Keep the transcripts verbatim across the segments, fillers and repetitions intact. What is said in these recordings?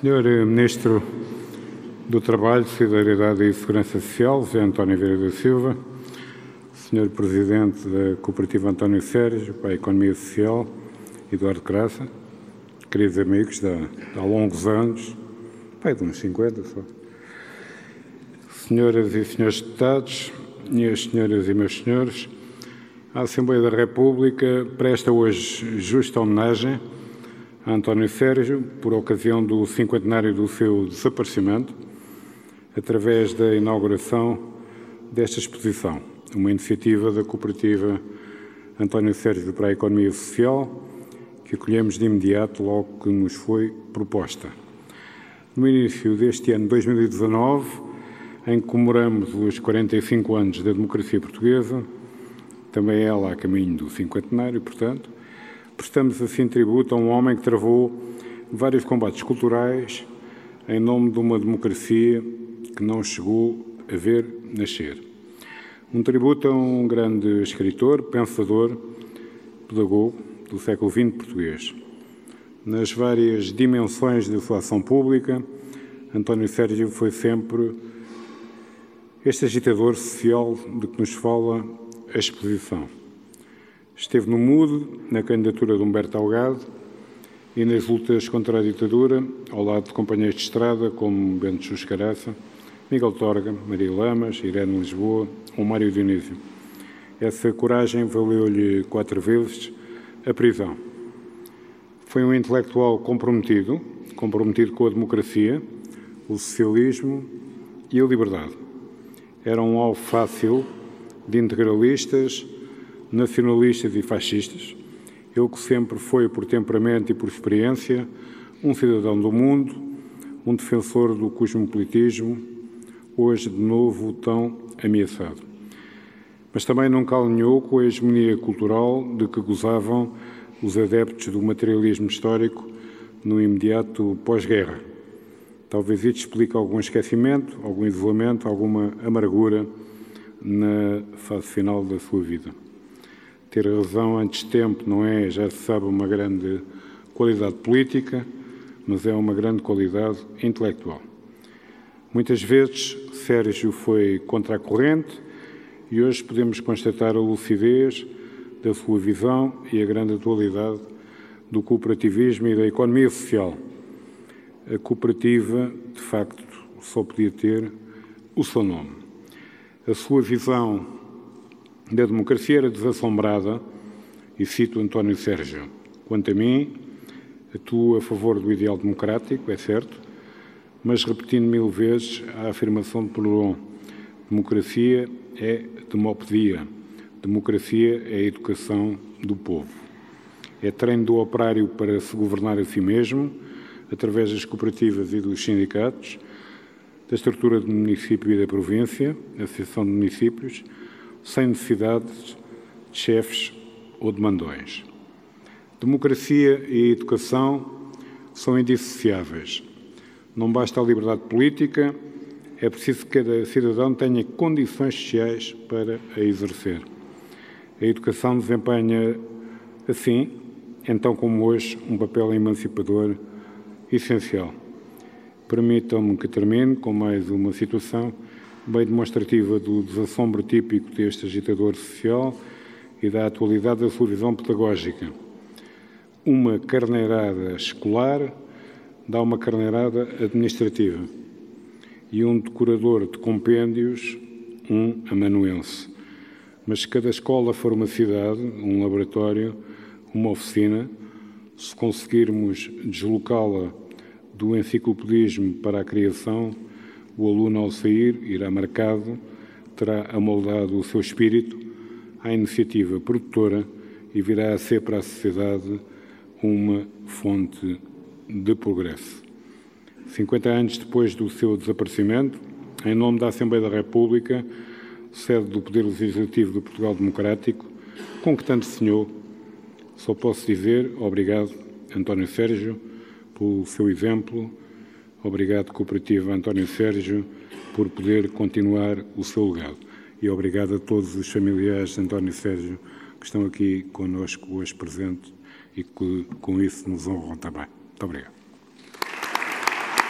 senhor Ministro do Trabalho, Solidariedade e Segurança Social, José António Vieira da Silva, senhor Presidente da Cooperativa António Sérgio para a Economia Social, Eduardo Graça, queridos amigos de há longos anos, pai de uns cinquenta só, senhoras e senhores deputados, minhas senhoras e meus senhores, a Assembleia da República presta hoje justa homenagem a António Sérgio por ocasião do cinquentenário do seu desaparecimento, através da inauguração desta exposição, uma iniciativa da Cooperativa António Sérgio para a Economia Social, que acolhemos de imediato logo que nos foi proposta. No início deste ano dois mil e dezanove, em que comemoramos os quarenta e cinco anos da democracia portuguesa, também ela a caminho do cinquentenário, portanto, prestamos assim tributo a um homem que travou vários combates culturais em nome de uma democracia que não chegou a ver nascer. Um tributo a um grande escritor, pensador, pedagogo do século vinte português. Nas várias dimensões da sua ação pública, António Sérgio foi sempre este agitador social de que nos fala a exposição. Esteve no mudo, na candidatura de Humberto Delgado e nas lutas contra a ditadura, ao lado de companheiros de estrada como Bento Chuscaraça, Miguel Torga, Maria Lamas, Irene Lisboa ou Mário Dionísio. Essa coragem valeu-lhe quatro vezes a prisão. Foi um intelectual comprometido, comprometido com a democracia, o socialismo e a liberdade. Era um alvo fácil de integralistas, nacionalistas e fascistas. Ele que sempre foi, por temperamento e por experiência, um cidadão do mundo, um defensor do cosmopolitismo, hoje de novo tão ameaçado. Mas também nunca alinhou com a hegemonia cultural de que gozavam os adeptos do materialismo histórico no imediato pós-guerra. Talvez isso explique algum esquecimento, algum isolamento, alguma amargura na fase final da sua vida. Ter razão antes de tempo não é, já se sabe, uma grande qualidade política, mas é uma grande qualidade intelectual. Muitas vezes Sérgio foi contra a corrente e hoje podemos constatar a lucidez da sua visão e a grande atualidade do cooperativismo e da economia social. A cooperativa, de facto, só podia ter o seu nome. A sua visão da democracia era desassombrada, e cito António Sérgio: quanto a mim, atuo a favor do ideal democrático, é certo, mas repetindo mil vezes a afirmação de Proudhon: democracia é demopedia, democracia é a educação do povo. É treino do operário para se governar a si mesmo, através das cooperativas e dos sindicatos, da estrutura do município e da província, a Associação de Municípios, sem necessidades de chefes ou de mandões. Democracia e educação são indissociáveis. Não basta a liberdade política, é preciso que cada cidadão tenha condições sociais para a exercer. A educação desempenha, assim, então como hoje, um papel emancipador essencial. Permitam-me que termine com mais uma situação bem demonstrativa do desassombro típico deste agitador social e da atualidade da sua visão pedagógica. Uma carneirada escolar dá uma carneirada administrativa e um decorador de compêndios, um amanuense. Mas se cada escola for uma cidade, um laboratório, uma oficina, se conseguirmos deslocá-la do enciclopedismo para a criação, o aluno, ao sair, irá marcado, terá amoldado o seu espírito à iniciativa produtora e virá a ser para a sociedade uma fonte de progresso. cinquenta anos depois do seu desaparecimento, em nome da Assembleia da República, sede do Poder Legislativo do Portugal Democrático, com que tanto sonhou, só posso dizer obrigado, António Sérgio, pelo seu exemplo. Obrigado, Cooperativa António Sérgio, por poder continuar o seu legado. E obrigado a todos os familiares de António Sérgio que estão aqui connosco hoje presentes e que com isso nos honram também. Muito obrigado.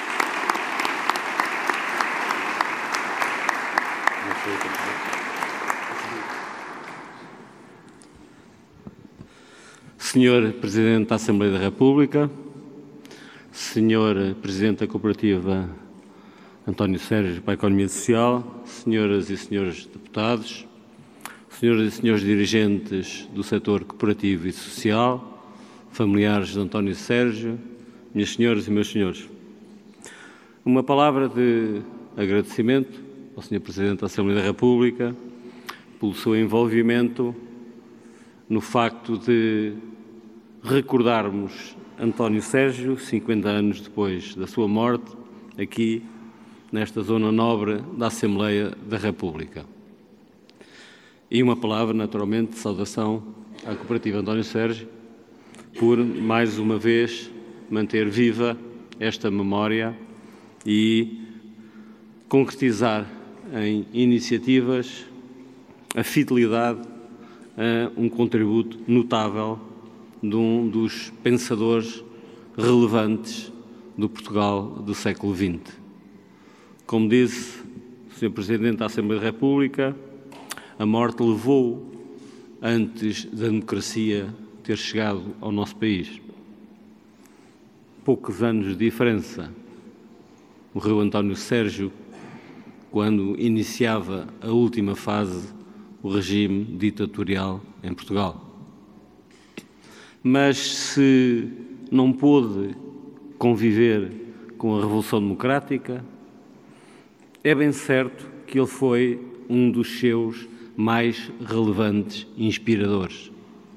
Senhor Presidente da Assembleia da República, Senhor Presidente da Cooperativa António Sérgio para a Economia Social, Senhoras e Senhores Deputados, Senhoras e Senhores Dirigentes do setor cooperativo e social, familiares de António Sérgio, minhas senhoras e meus senhores. Uma palavra de agradecimento ao Senhor Presidente da Assembleia da República pelo seu envolvimento no facto de recordarmos António Sérgio, cinquenta anos depois da sua morte, aqui nesta zona nobre da Assembleia da República. E uma palavra, naturalmente, de saudação à Cooperativa António Sérgio por, mais uma vez, manter viva esta memória e concretizar em iniciativas a fidelidade a um contributo notável de um dos pensadores relevantes do Portugal do século vinte. Como disse o senhor Presidente da Assembleia da República, a morte levou antes da democracia ter chegado ao nosso país. Poucos anos de diferença. Morreu António Sérgio quando iniciava a última fase o regime ditatorial em Portugal. Mas se não pôde conviver com a Revolução Democrática, é bem certo que ele foi um dos seus mais relevantes inspiradores.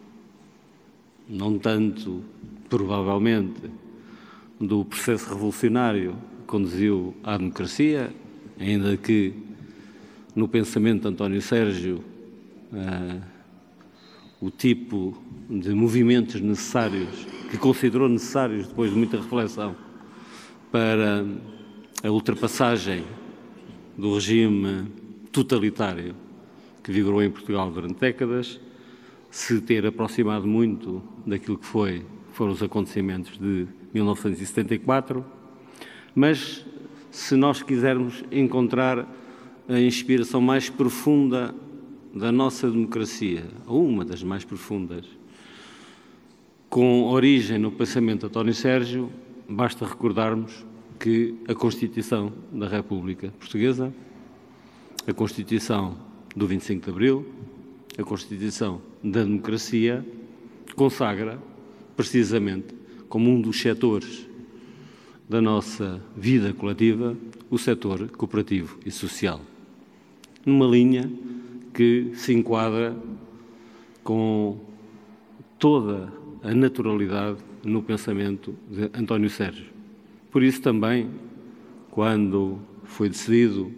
Não tanto, provavelmente, do processo revolucionário que conduziu à democracia, ainda que no pensamento de António Sérgio uh, o tipo de movimentos necessários, que considerou necessários depois de muita reflexão, para a ultrapassagem do regime totalitário que vigorou em Portugal durante décadas, se ter aproximado muito daquilo que foi, foram os acontecimentos de mil novecentos e setenta e quatro, mas se nós quisermos encontrar a inspiração mais profunda da nossa democracia, ou uma das mais profundas, com origem no pensamento de António Sérgio, basta recordarmos que a Constituição da República Portuguesa, a Constituição do vinte e cinco de Abril, a Constituição da democracia, consagra precisamente como um dos setores da nossa vida coletiva o setor cooperativo e social, numa linha que se enquadra com toda a naturalidade no pensamento de António Sérgio. Por isso também, quando foi decidido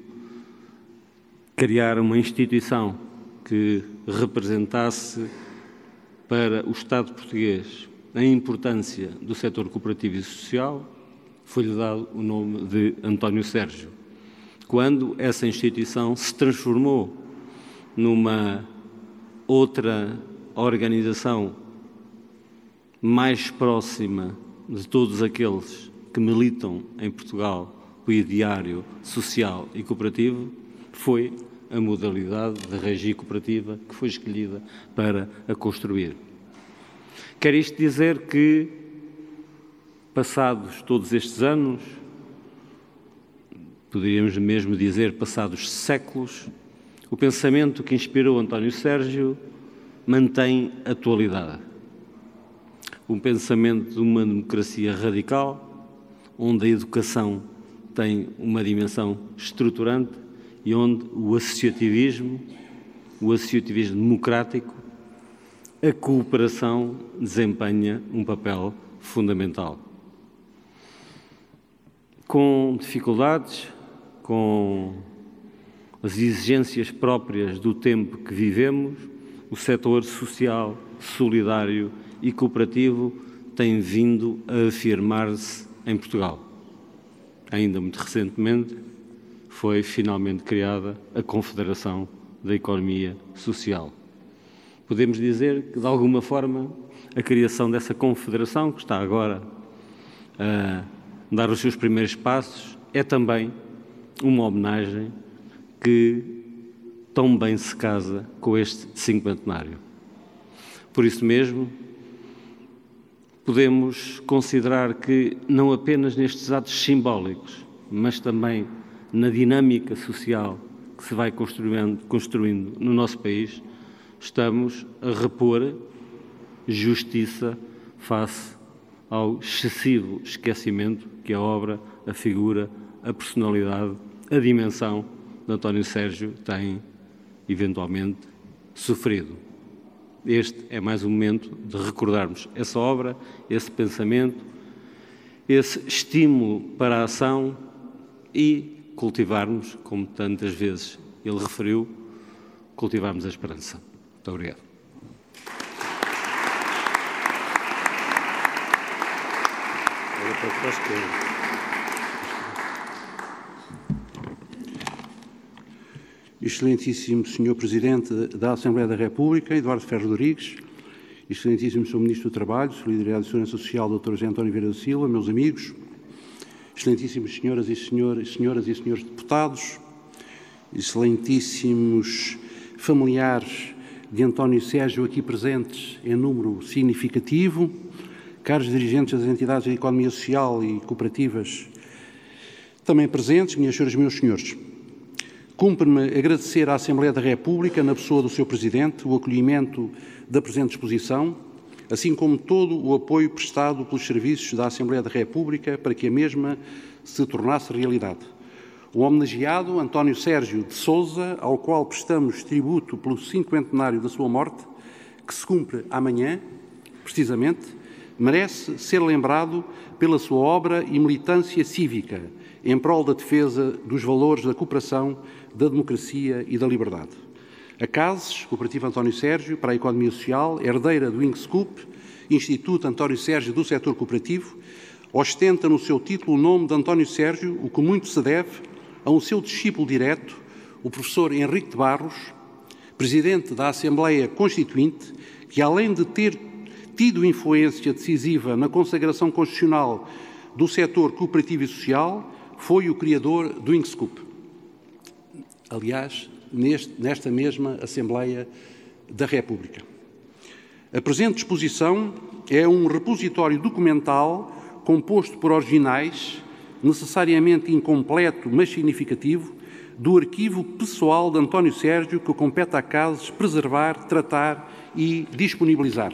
criar uma instituição que representasse para o Estado português a importância do setor cooperativo e social, foi-lhe dado o nome de António Sérgio. Quando essa instituição se transformou numa outra organização mais próxima de todos aqueles que militam em Portugal o ideário social e cooperativo, foi a modalidade de regia cooperativa que foi escolhida para a construir. Quer isto dizer que, passados todos estes anos, poderíamos mesmo dizer passados séculos, o pensamento que inspirou António Sérgio mantém atualidade. Um pensamento de uma democracia radical, onde a educação tem uma dimensão estruturante e onde o associativismo, o associativismo democrático, a cooperação desempenha um papel fundamental. Com dificuldades, com as exigências próprias do tempo que vivemos, o setor social, solidário e cooperativo tem vindo a afirmar-se em Portugal. Ainda muito recentemente foi finalmente criada a Confederação da Economia Social. Podemos dizer que, de alguma forma, a criação dessa confederação, que está agora a dar os seus primeiros passos, é também uma homenagem que tão bem se casa com este cinquentenário. Por isso mesmo, podemos considerar que, não apenas nestes atos simbólicos, mas também na dinâmica social que se vai construindo, construindo no nosso país, estamos a repor justiça face ao excessivo esquecimento que a obra, a figura, a personalidade, a dimensão de António Sérgio tem, eventualmente, sofrido. Este é mais um momento de recordarmos essa obra, esse pensamento, esse estímulo para a ação e cultivarmos, como tantas vezes ele referiu, cultivarmos a esperança. Muito obrigado. Excelentíssimo senhor Presidente da Assembleia da República, Eduardo Ferro Rodrigues, Excelentíssimo senhor Ministro do Trabalho, Solidariedade e Segurança Social, doutor José António Vieira da Silva, meus amigos, excelentíssimas senhoras e senhores, senhoras e senhores deputados, excelentíssimos familiares de António Sérgio aqui presentes em número significativo, caros dirigentes das entidades da economia social e cooperativas também presentes, minhas senhoras e meus senhores. Cumpre-me agradecer à Assembleia da República, na pessoa do seu Presidente, o acolhimento da presente exposição, assim como todo o apoio prestado pelos serviços da Assembleia da República para que a mesma se tornasse realidade. O homenageado António Sérgio de Sousa, ao qual prestamos tributo pelo cinquentenário da sua morte, que se cumpre amanhã, precisamente, merece ser lembrado pela sua obra e militância cívica em prol da defesa dos valores da cooperação, da democracia e da liberdade. A CASES, Cooperativa António Sérgio, para a Economia Social, herdeira do INCSCUP, Instituto António Sérgio do Setor Cooperativo, ostenta no seu título o nome de António Sérgio, o que muito se deve a um seu discípulo direto, o professor Henrique de Barros, Presidente da Assembleia Constituinte, que além de ter tido influência decisiva na consagração constitucional do setor cooperativo e social, foi o criador do INCSCUP. Aliás, neste, nesta mesma Assembleia da República. A presente exposição é um repositório documental composto por originais, necessariamente incompleto, mas significativo, do arquivo pessoal de António Sérgio, que compete à CASES preservar, tratar e disponibilizar.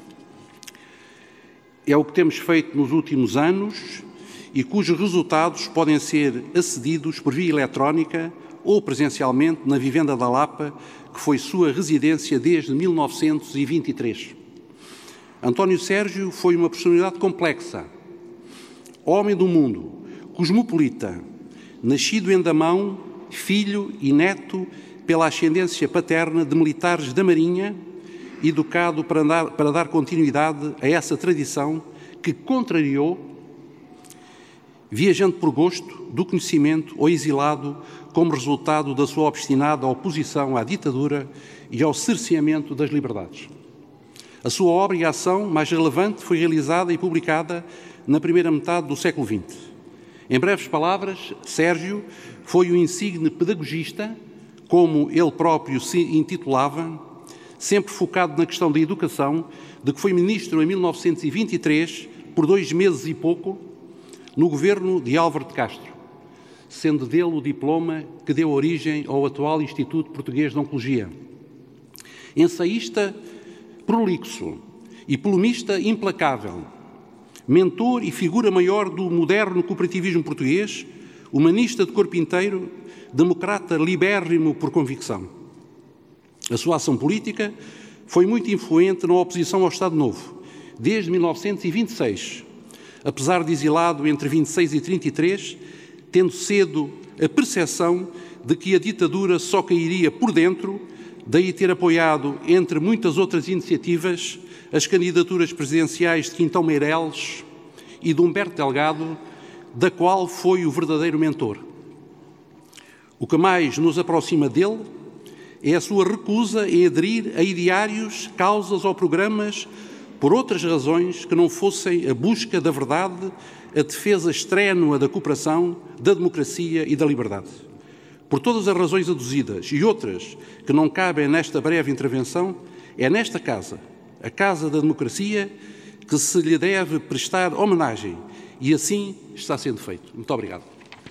É o que temos feito nos últimos anos e cujos resultados podem ser acedidos por via eletrónica ou presencialmente na Vivenda da Lapa, que foi sua residência desde mil novecentos e vinte e três. António Sérgio foi uma personalidade complexa, homem do mundo, cosmopolita, nascido em Damão, filho e neto pela ascendência paterna de militares da Marinha, educado para dar, para dar continuidade a essa tradição que contrariou, viajando por gosto do conhecimento ou exilado como resultado da sua obstinada oposição à ditadura e ao cerceamento das liberdades. A sua obra e ação mais relevante foi realizada e publicada na primeira metade do século vinte. Em breves palavras, Sérgio foi um insigne pedagogista, como ele próprio se intitulava, sempre focado na questão da educação, de que foi ministro em mil novecentos e vinte e três, por dois meses e pouco, no governo de Álvaro de Castro, sendo dele o diploma que deu origem ao atual Instituto Português de Oncologia. Ensaísta prolixo e polemista implacável, mentor e figura maior do moderno cooperativismo português, humanista de corpo inteiro, democrata libérrimo por convicção. A sua ação política foi muito influente na oposição ao Estado Novo, desde mil novecentos e vinte e seis, apesar de exilado entre vinte e seis e trinta e três, tendo cedo a percepção de que a ditadura só cairia por dentro, daí ter apoiado, entre muitas outras iniciativas, as candidaturas presidenciais de Quintão Meireles e de Humberto Delgado, da qual foi o verdadeiro mentor. O que mais nos aproxima dele é a sua recusa em aderir a ideários, causas ou programas por outras razões que não fossem a busca da verdade, a defesa estrénua da cooperação, da democracia e da liberdade. Por todas as razões aduzidas e outras que não cabem nesta breve intervenção, é nesta Casa, a Casa da Democracia, que se lhe deve prestar homenagem, e assim está sendo feito. Muito obrigado.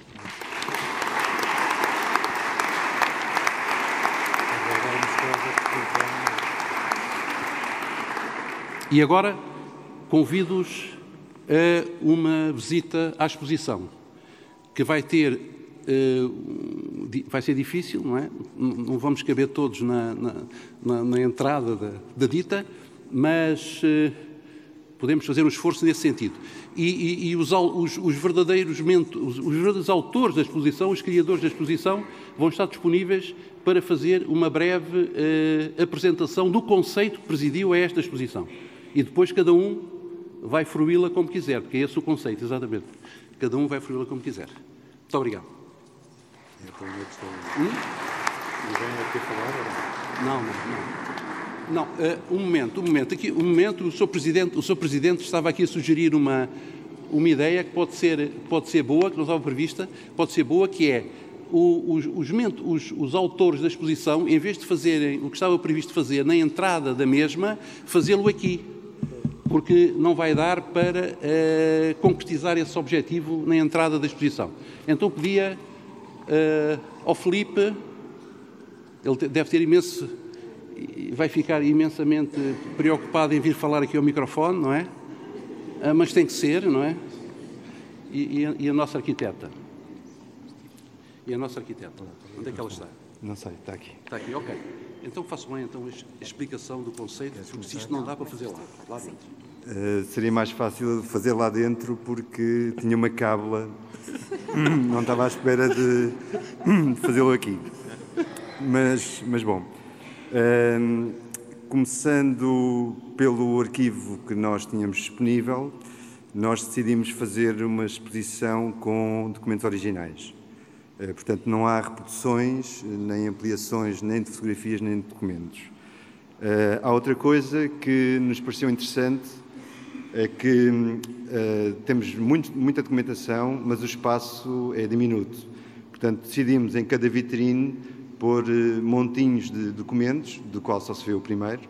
E agora convido-os a uma visita à exposição, que vai ter, uh, vai ser difícil, não é? Não vamos caber todos na, na, na, na entrada da, da dita, mas uh, podemos fazer um esforço nesse sentido. E, e, e os, os, os, verdadeiros os, os verdadeiros autores da exposição, os criadores da exposição, vão estar disponíveis para fazer uma breve uh, apresentação do conceito que presidiu a esta exposição. E depois cada um vai fruí-la como quiser, porque é esse o conceito, exatamente. Cada um vai fruí-la como quiser. Muito obrigado. Hum? Não, não, não. Não, uh, um momento, um momento. Aqui, um momento, o senhor Presidente, o senhor Presidente estava aqui a sugerir uma, uma ideia que pode ser, pode ser boa, que não estava prevista, pode ser boa, que é o, os, os, os, os autores da exposição, em vez de fazerem o que estava previsto fazer na entrada da mesma, fazê-lo aqui. Porque não vai dar para uh, concretizar esse objetivo na entrada da exposição. Então pedia uh, ao Filipe, ele deve ter imenso, vai ficar imensamente preocupado em vir falar aqui ao microfone, não é? Uh, mas tem que ser, não é? E, e, a, e a nossa arquiteta? E a nossa arquiteta? Onde é que ela está? Não sei, está aqui. Está aqui, ok. Então faço bem então, a explicação do conceito, porque se isto não dá para fazer lá, lá dentro. Uh, seria mais fácil fazer lá dentro porque tinha uma cábula, não estava à espera de fazê-lo aqui. Mas, mas bom, uh, começando pelo arquivo que nós tínhamos disponível, nós decidimos fazer uma exposição com documentos originais. Portanto, não há reproduções, nem ampliações, nem de fotografias, nem de documentos. Uh, há outra coisa que nos pareceu interessante, é que uh, temos muito, muita documentação, mas o espaço é diminuto. Portanto, decidimos em cada vitrine pôr uh, montinhos de documentos, do qual só se vê o primeiro,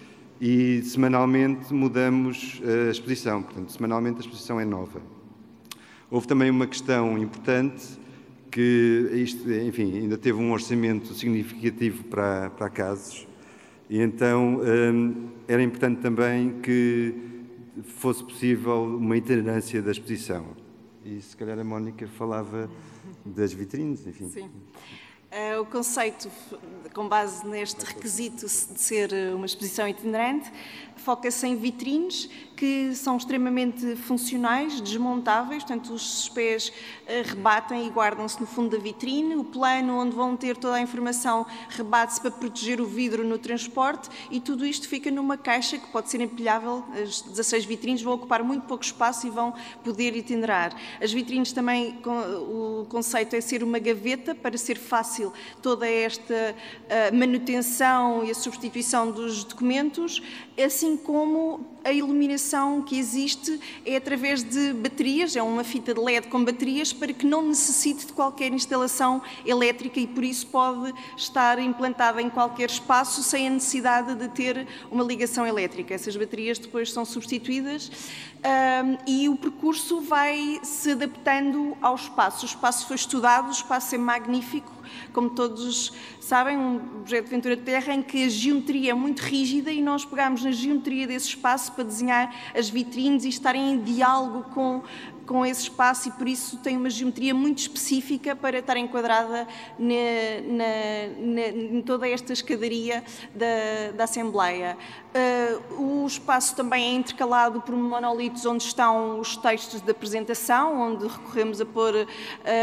e semanalmente mudamos a exposição. Portanto, semanalmente a exposição é nova. Houve também uma questão importante, que isto, enfim, ainda teve um orçamento significativo para, para casos, e então hum, era importante também que fosse possível uma itinerância da exposição. E se calhar a Mónica falava das vitrines, enfim. Sim. Uh, o conceito, com base neste requisito de ser uma exposição itinerante, foca-se em vitrines que são extremamente funcionais, desmontáveis, portanto os pés uh, rebatem e guardam-se no fundo da vitrine, o plano onde vão ter toda a informação rebate-se para proteger o vidro no transporte e tudo isto fica numa caixa que pode ser empilhável, as dezasseis vitrines vão ocupar muito pouco espaço e vão poder itinerar. As vitrines também, o conceito é ser uma gaveta para ser fácil toda esta uh, manutenção e a substituição dos documentos, assim como a iluminação que existe é através de baterias, é uma fita de L E D com baterias para que não necessite de qualquer instalação elétrica e por isso pode estar implantada em qualquer espaço sem a necessidade de ter uma ligação elétrica. Essas baterias depois são substituídas um, e o percurso vai se adaptando ao espaço. O espaço foi estudado, o espaço é magnífico, como todos sabem, um projeto de Ventura Terra em que a geometria é muito rígida e nós pegámos na geometria desse espaço para desenhar as vitrines e estarem em diálogo com, com esse espaço e por isso tem uma geometria muito específica para estar enquadrada na, na, na, em toda esta escadaria da, da Assembleia. Uh, o espaço também é intercalado por monolitos onde estão os textos de apresentação, onde recorremos a pôr uh,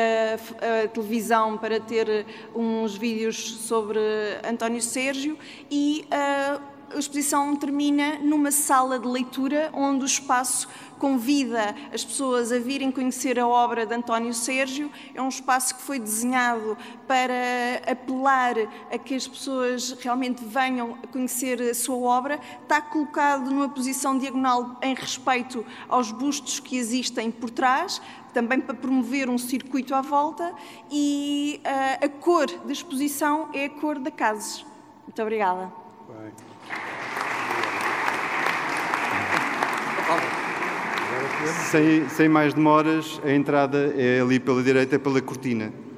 a televisão para ter uns vídeos sobre António Sérgio e uh, a exposição termina numa sala de leitura onde o espaço convida as pessoas a virem conhecer a obra de António Sérgio. É um espaço que foi desenhado para apelar a que as pessoas realmente venham a conhecer a sua obra. Está colocado numa posição diagonal em respeito aos bustos que existem por trás, também para promover um circuito à volta, e uh, a cor da exposição é a cor da Cases. Muito obrigada. Sem, sem mais demoras, a entrada é ali pela direita, pela cortina.